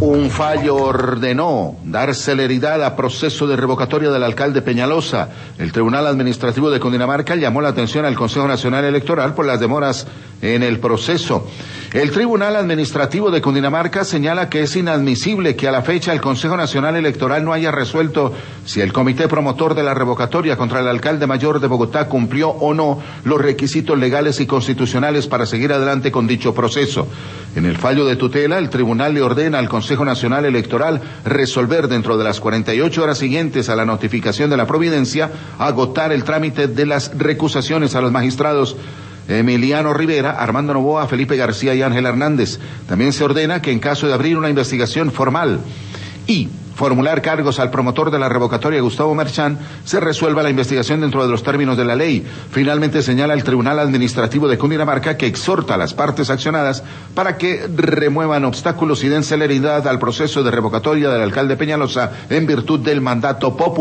Un fallo ordenó dar celeridad a proceso de revocatoria del alcalde Peñalosa. El Tribunal Administrativo de Cundinamarca llamó la atención al Consejo Nacional Electoral por las demoras en el proceso. El Tribunal Administrativo de Cundinamarca señala que es inadmisible que a la fecha el Consejo Nacional Electoral no haya resuelto si el comité promotor de la revocatoria contra el alcalde mayor de Bogotá cumplió o no los requisitos legales y constitucionales para seguir adelante con dicho proceso. En el fallo de tutela, el tribunal le ordena al Consejo Nacional Electoral resolver dentro de las 48 horas siguientes a la notificación de la providencia, agotar el trámite de las recusaciones a los magistrados Emiliano Rivera, Armando Novoa, Felipe García y Ángel Hernández. También se ordena que en caso de abrir una investigación formal y formular cargos al promotor de la revocatoria Gustavo Merchán, se resuelva la investigación dentro de los términos de la ley. Finalmente señala el Tribunal Administrativo de Cundinamarca que exhorta a las partes accionadas para que remuevan obstáculos y den celeridad al proceso de revocatoria del alcalde Peñalosa en virtud del mandato popular.